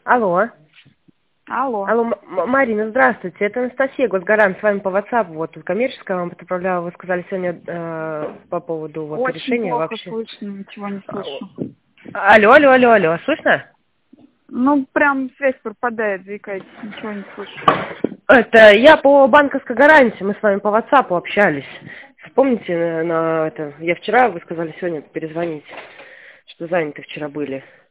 Алло. Алло. Алло, Марина, здравствуйте. Это Анастасия, Госгарант, с вами по WhatsApp. Вот, коммерческая вам отправляла. Вы сказали сегодня по поводу вот, Очень решения плохо вообще. слышно, ничего не слышу. Алло. Слышно? Ну, прям связь пропадает, заикаетесь, ничего не слышу. Это я по банковской гарантии. Мы с вами по WhatsApp общались. Вспомните, я вчера, вы сказали сегодня перезвонить, что заняты вчера были.